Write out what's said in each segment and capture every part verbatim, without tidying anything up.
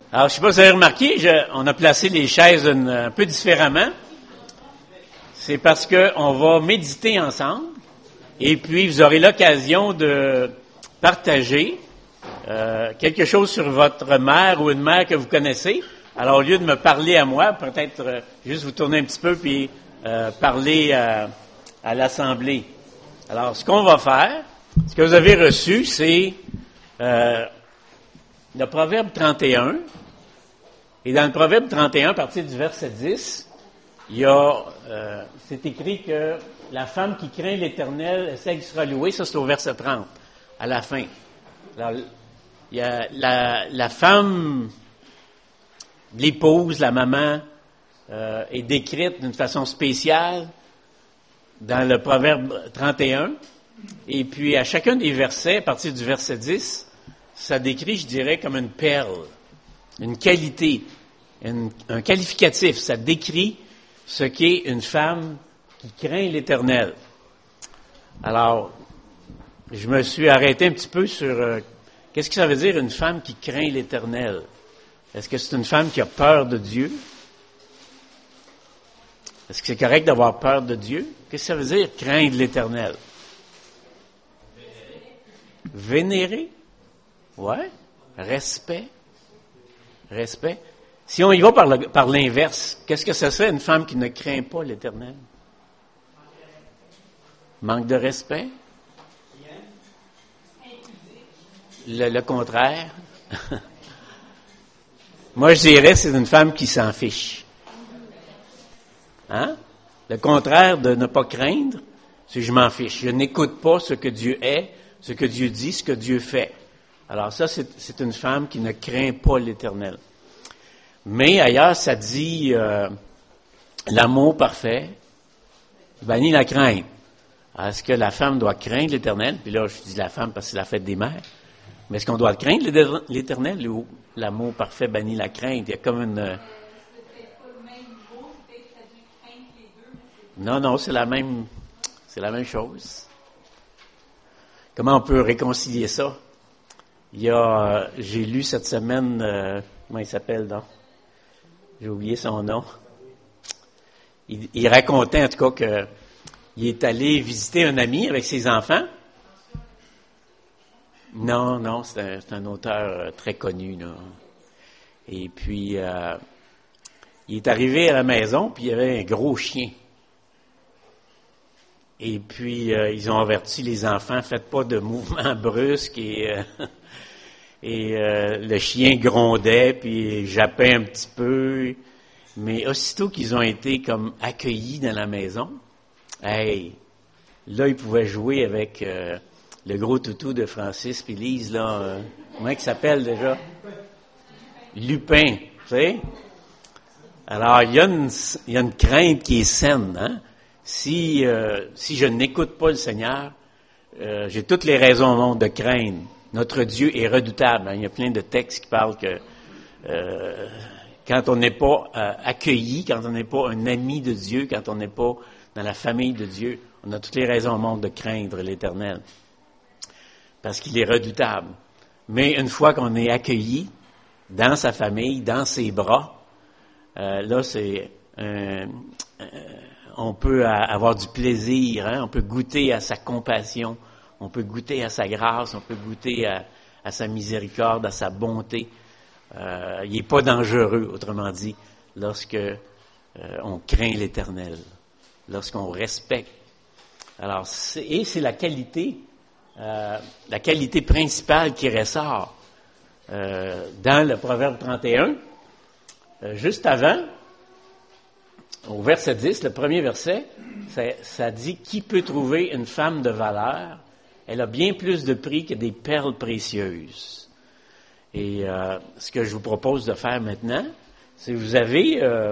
Alors, je ne sais pas si vous avez remarqué, je, on a placé les chaises une, un peu différemment. C'est parce qu'on va méditer ensemble et puis vous aurez l'occasion de partager euh, quelque chose sur votre mère ou une mère que vous connaissez. Alors, au lieu de me parler à moi, peut-être euh, juste vous tourner un petit peu puis euh, parler à, à l'Assemblée. Alors, ce qu'on va faire, ce que vous avez reçu, c'est euh, le Proverbe trente et un. Et dans le Proverbe trente et un, à partir du verset dix, il y a, euh, c'est écrit que la femme qui craint l'Éternel, celle qui sera louée, ça c'est au verset trente, à la fin. Alors, il y a la, la femme, l'épouse, la maman, euh, est décrite d'une façon spéciale dans le Proverbe trente et un. Et puis, à chacun des versets, à partir du verset dix, ça décrit, je dirais, comme une perle, une qualité, une, un qualificatif. Ça décrit ce qu'est une femme qui craint l'Éternel. Alors, je me suis arrêté un petit peu sur euh, qu'est-ce que ça veut dire une femme qui craint l'Éternel. Est-ce que c'est une femme qui a peur de Dieu? Est-ce que c'est correct d'avoir peur de Dieu? Qu'est-ce que ça veut dire craindre l'Éternel? Vénérer? Ouais. Respect? Respect. Si on y va par, le, par l'inverse, qu'est-ce que ça serait une femme qui ne craint pas l'Éternel? Manque de respect? Le, le contraire? Moi, je dirais c'est une femme qui s'en fiche. Hein? Le contraire de ne pas craindre, c'est je m'en fiche. Je n'écoute pas ce que Dieu est, ce que Dieu dit, ce que Dieu fait. Alors ça, c'est, c'est une femme qui ne craint pas l'Éternel. Mais ailleurs, ça dit euh, l'amour parfait bannit la crainte. Alors, est-ce que la femme doit craindre l'Éternel? Puis là, je dis la femme parce que c'est la fête des mères. Mais est-ce qu'on doit craindre l'Éternel ou l'amour parfait bannit la crainte? Il y a comme une... Non, non, c'est la même, c'est la même chose. Comment on peut réconcilier ça? Il y a, euh, j'ai lu cette semaine, euh, comment il s'appelle, non? J'ai oublié son nom. Il, il racontait en tout cas qu'il est allé visiter un ami avec ses enfants. Non, non, c'est un, c'est un auteur très connu, là. Et puis, euh, il est arrivé à la maison, puis il y avait un gros chien. Et puis, euh, ils ont averti les enfants, faites pas de mouvements brusques et... Euh, Et euh, le chien grondait, puis jappait un petit peu. Mais aussitôt qu'ils ont été comme accueillis dans la maison, hey, là, ils pouvaient jouer avec euh, le gros toutou de Francis puis Lise, là. Euh, comment il s'appelle déjà? Lupin, tu sais? Alors, il y a une, il y a une crainte qui est saine, hein? Si, euh, si je n'écoute pas le Seigneur, euh, j'ai toutes les raisons au monde de craindre. Notre Dieu est redoutable. Hein? Il y a plein de textes qui parlent que euh, quand on n'est pas euh, accueilli, quand on n'est pas un ami de Dieu, quand on n'est pas dans la famille de Dieu, on a toutes les raisons au monde de craindre l'Éternel. Parce qu'il est redoutable. Mais une fois qu'on est accueilli dans sa famille, dans ses bras, euh, là, c'est euh, euh, on peut avoir du plaisir, hein? On peut goûter à sa compassion. On peut goûter à sa grâce, on peut goûter à, à sa miséricorde, à sa bonté. Euh, il n'est pas dangereux, autrement dit, lorsque euh, on craint l'Éternel, lorsqu'on respecte. Alors, c'est, et c'est la qualité, euh, la qualité principale qui ressort euh, dans le Proverbe trente et un. Euh, juste avant, au verset dix, le premier verset, ça, ça dit « Qui peut trouver une femme de valeur? Elle a bien plus de prix que des perles précieuses. » Et euh, ce que je vous propose de faire maintenant, c'est que vous avez euh,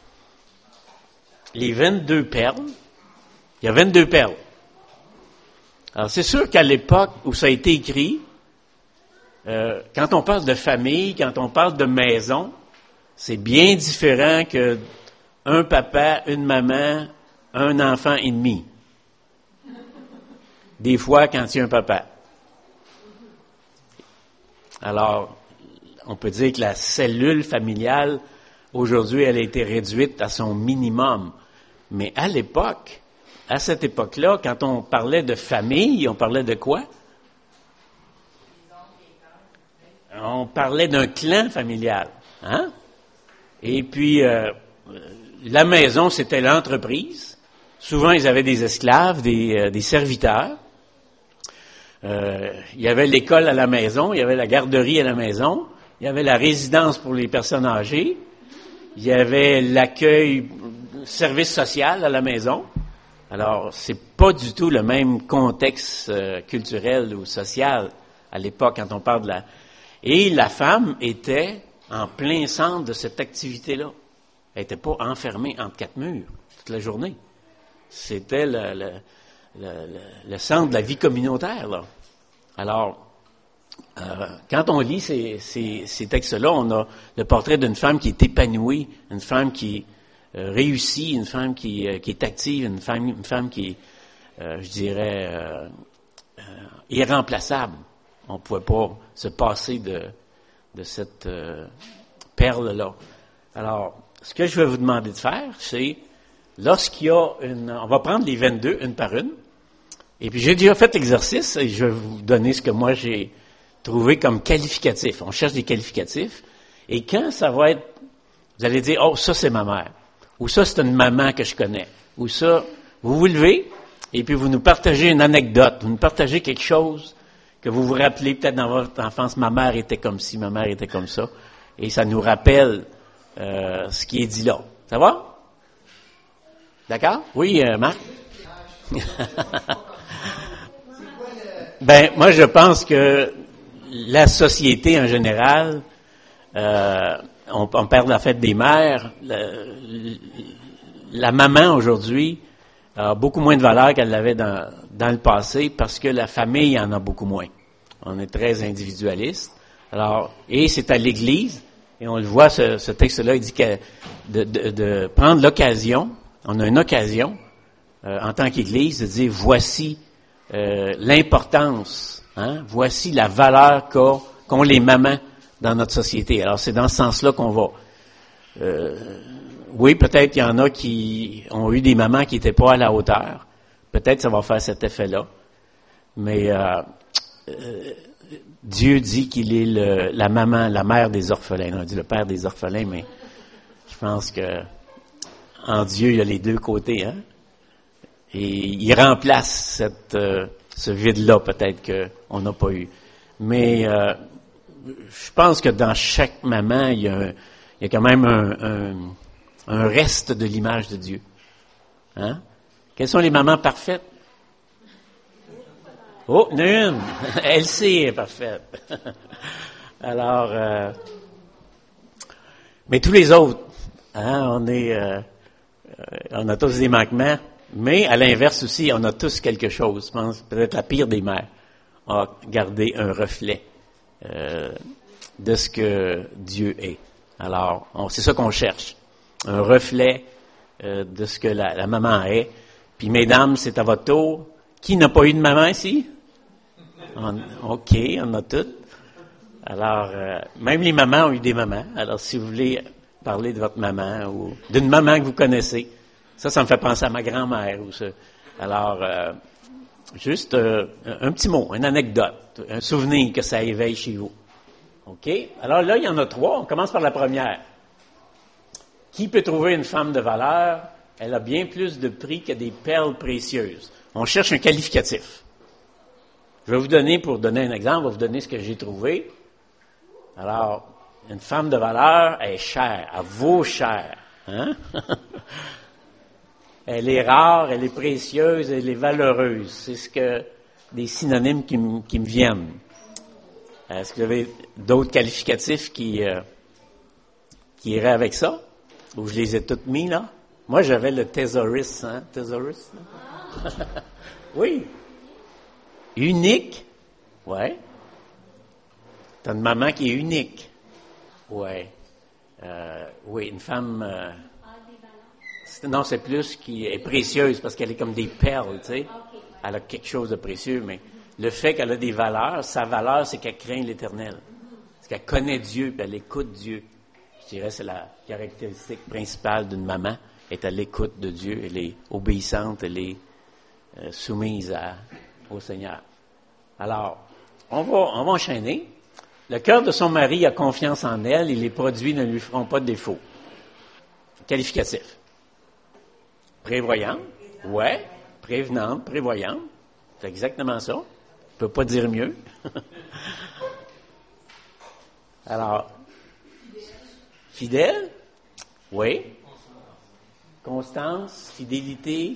les vingt-deux perles. Il y a vingt-deux perles. Alors, c'est sûr qu'à l'époque où ça a été écrit, euh, quand on parle de famille, quand on parle de maison, c'est bien différent que un papa, une maman, un enfant et demi. Des fois, quand il y a un papa. Alors, on peut dire que la cellule familiale, aujourd'hui, elle a été réduite à son minimum. Mais à l'époque, à cette époque-là, quand on parlait de famille, on parlait de quoi? On parlait d'un clan familial. Hein? Et puis, euh, la maison, c'était l'entreprise. Souvent, ils avaient des esclaves, des, euh, des serviteurs. Euh, il y avait l'école à la maison, il y avait la garderie à la maison, il y avait la résidence pour les personnes âgées, il y avait l'accueil, service social à la maison. Alors, c'est pas du tout le même contexte euh, culturel ou social à l'époque quand on parle de la... Et la femme était en plein centre de cette activité-là. Elle n'était pas enfermée entre quatre murs toute la journée. C'était le, le, le, le, le centre de la vie communautaire, là. Alors, euh, quand on lit ces, ces, ces textes-là, on a le portrait d'une femme qui est épanouie, une femme qui euh, réussit, une femme qui, euh, qui est active, une femme, une femme qui est, euh, je dirais, euh, euh, irremplaçable. On ne pouvait pas se passer de, de cette euh, perle-là. Alors, ce que je vais vous demander de faire, c'est, lorsqu'il y a une... On va prendre les vingt-deux, une par une, et puis j'ai déjà fait l'exercice, et je vais vous donner ce que moi j'ai trouvé comme qualificatif. On cherche des qualificatifs, et quand ça va être... Vous allez dire, oh, ça c'est ma mère, ou ça c'est une maman que je connais, ou ça... Vous vous levez, et puis vous nous partagez une anecdote, vous nous partagez quelque chose que vous vous rappelez peut-être dans votre enfance, ma mère était comme ci, ma mère était comme ça, et ça nous rappelle euh, ce qui est dit là. Ça va? D'accord? Oui, euh, Marc? Ben, moi, je pense que la société en général, euh, on, on perd la fête des mères. La, la maman aujourd'hui a beaucoup moins de valeur qu'elle l'avait dans, dans le passé parce que la famille en a beaucoup moins. On est très individualiste. Alors, et c'est à l'Église, et on le voit, ce, ce texte-là, il dit que de, de, de prendre l'occasion, on a une occasion, euh, en tant qu'Église, de dire voici euh, l'importance, hein, voici la valeur qu'a, qu'ont les mamans dans notre société. Alors, c'est dans ce sens-là qu'on va. Euh, oui, peut-être qu'il y en a qui ont eu des mamans qui n'étaient pas à la hauteur. Peut-être que ça va faire cet effet-là. Mais euh, euh, Dieu dit qu'il est le, la maman, la mère des orphelins. On dit le père des orphelins, mais je pense que en Dieu, il y a les deux côtés, hein. Et il remplace cette, euh, ce vide-là, peut-être qu'on n'a pas eu. Mais euh, je pense que dans chaque maman, il y a, un, il y a quand même un, un, un reste de l'image de Dieu. Hein? Quelles sont les mamans parfaites? Oh, une! Elsie est parfaite. Alors, euh, mais tous les autres, hein, on est, euh, on a tous des manquements. Mais à l'inverse aussi, on a tous quelque chose. Je pense peut-être la pire des mères a gardé un reflet euh, de ce que Dieu est. Alors, on, c'est ça qu'on cherche, un reflet euh, de ce que la, la maman est. Puis, mesdames, c'est à votre tour. Qui n'a pas eu de maman ici? On, OK, on a toutes. Alors, euh, même les mamans ont eu des mamans. Alors, si vous voulez parler de votre maman ou d'une maman que vous connaissez, ça, ça me fait penser à ma grand-mère. Ou ça. Alors, euh, juste euh, un petit mot, une anecdote, un souvenir que ça éveille chez vous. OK? Alors là, il y en a trois. On commence par la première. Qui peut trouver une femme de valeur? Elle a bien plus de prix que des perles précieuses. On cherche un qualificatif. Je vais vous donner, pour donner un exemple, je vais vous donner ce que j'ai trouvé. Alors, une femme de valeur est chère, elle vaut cher. Hein? Elle est rare, elle est précieuse, elle est valeureuse. C'est ce que des synonymes qui, m- qui me viennent. Est-ce que vous avez d'autres qualificatifs qui, euh, qui iraient avec ça? Ou je les ai toutes mis, là? Moi, j'avais le thésaurus, hein? Thésaurus? Oui. Unique? Ouais. T'as une maman qui est unique? Ouais. Euh, oui, une femme... Euh, c'est, non, c'est plus qui est précieuse parce qu'elle est comme des perles, tu sais. Elle a quelque chose de précieux, mais le fait qu'elle a des valeurs, sa valeur, c'est qu'elle craint l'Éternel. qu'elle connaît Dieu, puis elle écoute Dieu. Je dirais que c'est la caractéristique principale d'une maman, est à l'écoute de Dieu, elle est obéissante, elle est euh, soumise à, au Seigneur. Alors, on va, on va enchaîner. Le cœur de son mari a confiance en elle et les produits ne lui feront pas de défaut. Qualificatif. Prévoyante, ouais, prévenante, prévoyante. C'est exactement ça. On ne peut pas dire mieux. Alors, fidèle, oui. Constance, fidélité,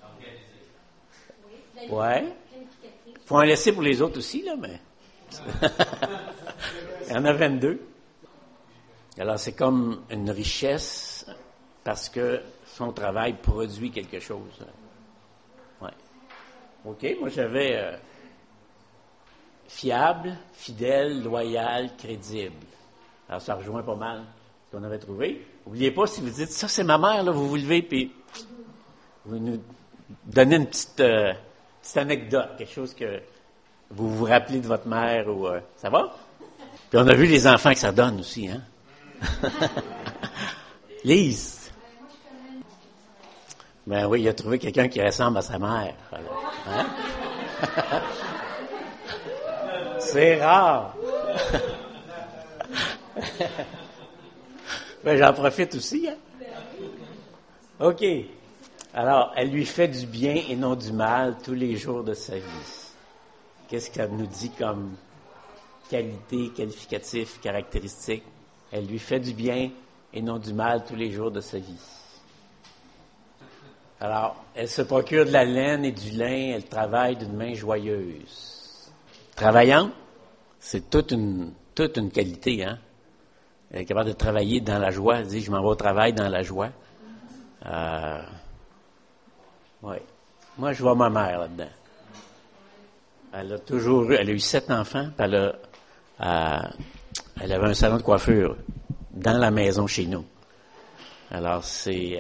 ouais. Faut en laisser pour les autres aussi, là, mais... Il y en a vingt-deux. Alors, c'est comme une richesse parce que son travail produit quelque chose. Ouais. OK, moi, j'avais euh, fiable, fidèle, loyal, crédible. Alors, ça rejoint pas mal ce qu'on avait trouvé. N'oubliez pas, si vous dites, ça, c'est ma mère, là, vous vous levez, puis vous nous donnez une petite, euh, petite anecdote, quelque chose que vous vous rappelez de votre mère, ou euh, ça va? Puis on a vu les enfants que ça donne aussi, hein? Lise. Ben oui, il a trouvé quelqu'un qui ressemble à sa mère. Alors, hein? C'est rare. Ben, j'en profite aussi, hein? OK. Alors, elle lui fait du bien et non du mal tous les jours de sa vie. Qu'est-ce qu'elle nous dit comme qualité, qualificatif, caractéristique? Elle lui fait du bien et non du mal tous les jours de sa vie. Alors, elle se procure de la laine et du lin, elle travaille d'une main joyeuse. Travaillant, c'est toute une, toute une qualité, hein? Elle est capable de travailler dans la joie. Elle dit, je m'en vais au travail dans la joie. Euh, oui. Moi, je vois ma mère là-dedans. Elle a toujours eu, elle a eu sept enfants, puis elle a, euh, elle avait un salon de coiffure dans la maison chez nous. Alors, c'est,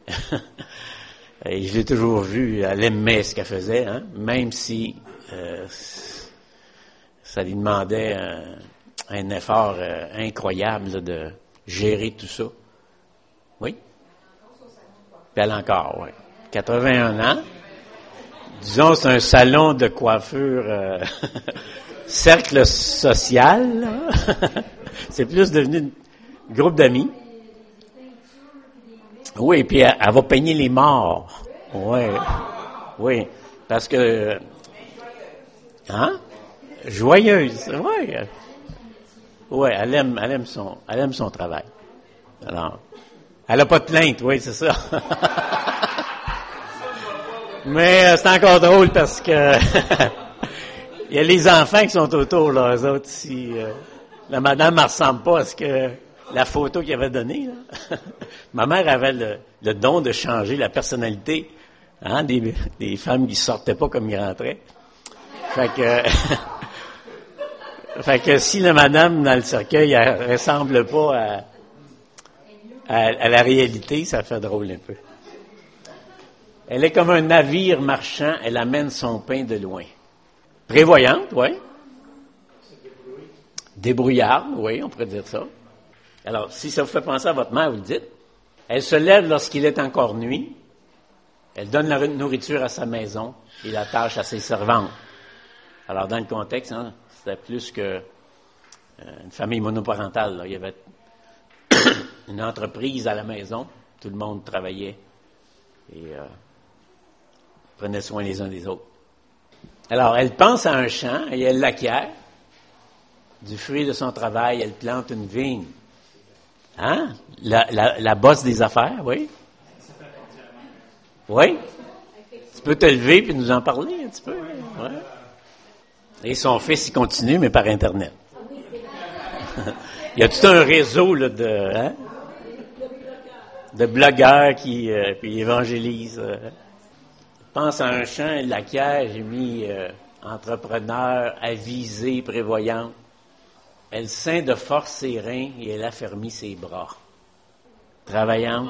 et je l'ai toujours vu, elle aimait ce qu'elle faisait, hein, même si euh, ça lui demandait un, un effort euh, incroyable là, de gérer tout ça. Oui? Puis elle encore, oui. quatre-vingt-un ans. Disons, c'est un salon de coiffure euh, cercle social. Là. C'est plus devenu un groupe d'amis. Oui, puis elle, elle va peigner les morts. Oui, oui, parce que... Hein? Joyeuse, oui. Oui, elle aime, elle aime son, elle aime son travail. Alors, elle n'a pas de plainte, oui, c'est ça. Mais euh, c'est encore drôle parce que il y a les enfants qui sont autour, là, eux autres, si euh, la madame ne ressemble pas à ce que la photo qu'il avait donnée, là. Ma mère avait le, le don de changer la personnalité, hein, des, des femmes qui sortaient pas comme ils rentraient. Fait que, fait que si la madame dans le cercueil, elle ressemble pas à, à, à la réalité, ça fait drôle un peu. Elle est comme un navire marchand, elle amène son pain de loin. Prévoyante, oui. Débrouillarde, oui, on pourrait dire ça. Alors, si ça vous fait penser à votre mère, vous le dites. Elle se lève lorsqu'il est encore nuit. Elle donne la nourriture à sa maison et la tâche à ses servantes. Alors, dans le contexte, hein, c'était plus que euh, une famille monoparentale. Là. Il y avait une entreprise à la maison. Tout le monde travaillait et euh, prenait soin les uns des autres. Alors, elle pense à un champ et elle l'acquiert. Du fruit de son travail, elle plante une vigne. Hein? La, la, la bosse des affaires, oui? Oui? Tu peux te lever puis nous en parler un petit peu. Ouais. Et son fils, il continue, mais par Internet. Il y a tout un réseau là, de, hein? de blogueurs qui euh, puis évangélisent. Euh. Pense à un champ, elle l'acquiert, j'ai mis euh, entrepreneur, avisé, prévoyant. Elle ceint de force ses reins et elle affermit ses bras. Travaillante.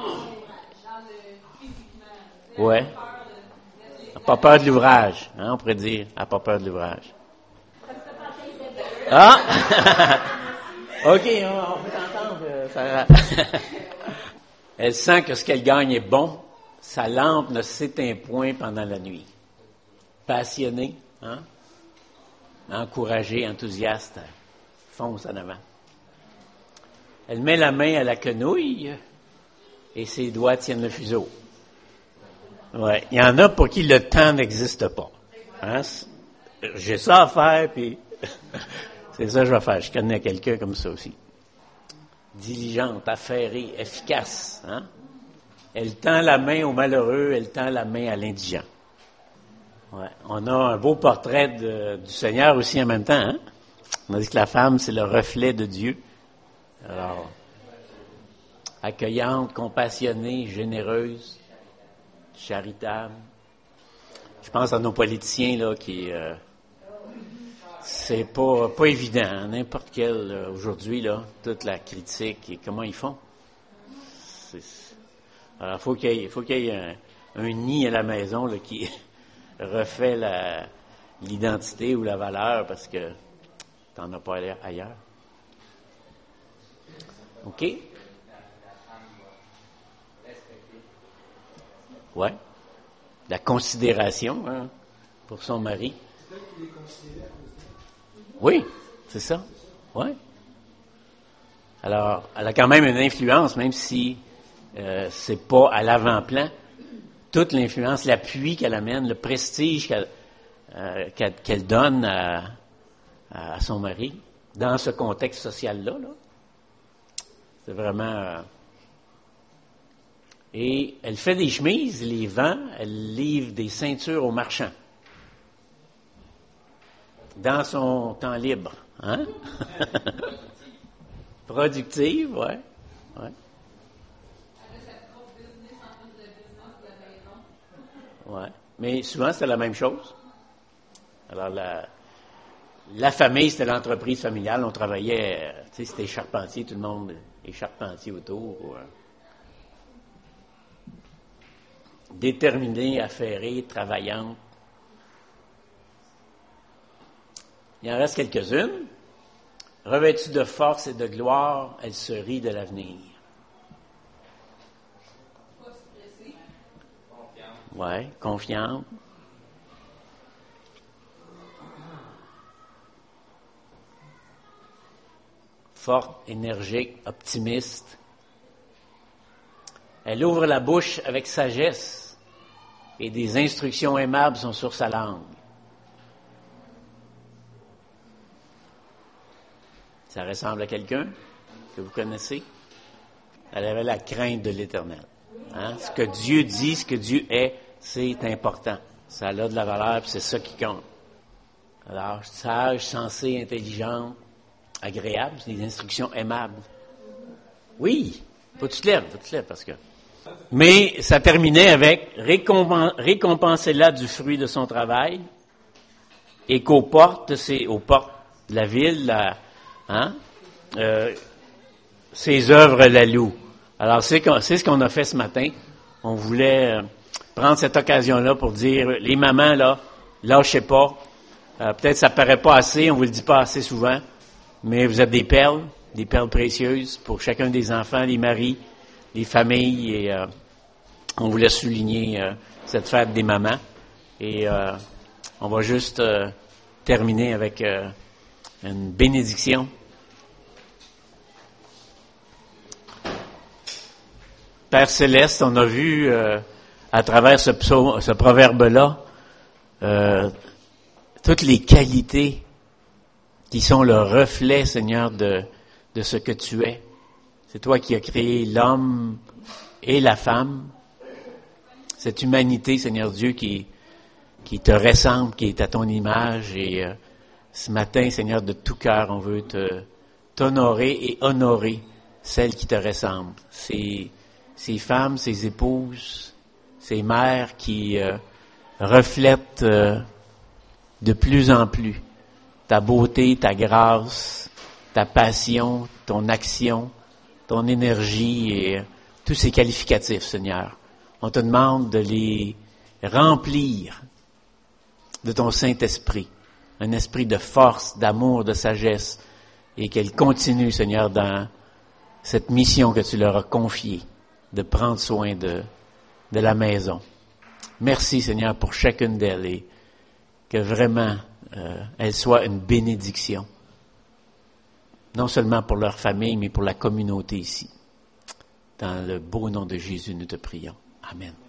Ouais. Elle n'a pas peur de l'ouvrage, hein, on pourrait dire. Elle n'a pas peur de l'ouvrage. Ah! OK, on, on peut t'entendre. euh, ça- Elle sent que ce qu'elle gagne est bon. Sa lampe ne s'éteint point pendant la nuit. Passionnée, hein? Encouragée, enthousiaste, elle fonce en avant. Elle met la main à la quenouille et ses doigts tiennent le fuseau. Ouais, il y en a pour qui le temps n'existe pas. Hein? J'ai ça à faire, puis c'est ça que je vais faire. Je connais quelqu'un comme ça aussi. Diligente, affairée, efficace. Hein? Elle tend la main au malheureux, elle tend la main à l'indigent. Ouais. On a un beau portrait de, du Seigneur aussi en même temps. Hein? On a dit que la femme, c'est le reflet de Dieu. Alors, accueillante, compassionnée, généreuse, charitable. Je pense à nos politiciens là qui... Euh, c'est pas pas évident, hein, n'importe quel euh, aujourd'hui là, toute la critique et comment ils font. C'est, alors faut qu'il y ait, faut qu'il y ait un, un nid à la maison là, qui refait la, l'identité ou la valeur parce que t'en as pas ailleurs. OK? Ouais. La considération hein, pour son mari. Oui, c'est ça. Oui. Alors, elle a quand même une influence, même si euh, c'est pas à l'avant-plan. Toute l'influence, l'appui qu'elle amène, le prestige qu'elle, euh, qu'elle, qu'elle donne à, à son mari dans ce contexte social-là. Là. C'est vraiment... Euh, et elle fait des chemises, les vend, elle livre des ceintures aux marchands. Dans son temps libre. Hein? Productive, oui. Ouais. Ouais. Mais souvent, c'est la même chose. Alors, la, la famille, c'était l'entreprise familiale. On travaillait, tu sais, c'était charpentier, tout le monde est charpentier autour. Ouais. Déterminée, affairée, travaillante. Il en reste quelques-unes. Revêtue de force et de gloire, elle se rit de l'avenir. Oui, confiante. Forte, énergique, optimiste. Elle ouvre la bouche avec sagesse et des instructions aimables sont sur sa langue. Ça ressemble à quelqu'un que vous connaissez? Elle avait la crainte de l'Éternel. Hein? Ce que Dieu dit, ce que Dieu est, c'est important. Ça a de la valeur, puis c'est ça qui compte. Alors, sage, sensée, intelligente, agréable, c'est des instructions aimables. Oui, faut que tu te lèves, faut que tu te lèves, parce que... Mais ça terminait avec récompen- récompensez-la du fruit de son travail et qu'aux portes, c'est aux portes de la ville, la, hein, euh, ses œuvres la louent. Alors c'est, c'est ce qu'on a fait ce matin. On voulait euh, prendre cette occasion-là pour dire les mamans là, lâchez pas. Euh, peut-être ça paraît pas assez, on vous le dit pas assez souvent, mais vous êtes des perles, des perles précieuses pour chacun des enfants, les maris, les familles, et euh, on voulait souligner euh, cette fête des mamans. Et euh, on va juste euh, terminer avec euh, une bénédiction. Père Céleste, on a vu euh, à travers ce, psaume, ce proverbe-là euh, toutes les qualités qui sont le reflet, Seigneur, de, de ce que tu es. C'est toi qui as créé l'homme et la femme. Cette humanité, Seigneur Dieu, qui, qui te ressemble, qui est à ton image. Et euh, ce matin, Seigneur, de tout cœur, on veut te, t'honorer et honorer celles qui te ressemblent. Ces, ces femmes, ces épouses, ces mères qui euh, reflètent euh, de plus en plus ta beauté, ta grâce, ta passion, ton action, ton énergie et euh, tous ces qualificatifs, Seigneur. On te demande de les remplir de ton Saint-Esprit, un esprit de force, d'amour, de sagesse, et qu'elles continuent, Seigneur, dans cette mission que tu leur as confiée, de prendre soin de, de la maison. Merci, Seigneur, pour chacune d'elles et que vraiment euh, elles soient une bénédiction, non seulement pour leur famille, mais pour la communauté ici. Dans le beau nom de Jésus, nous te prions. Amen.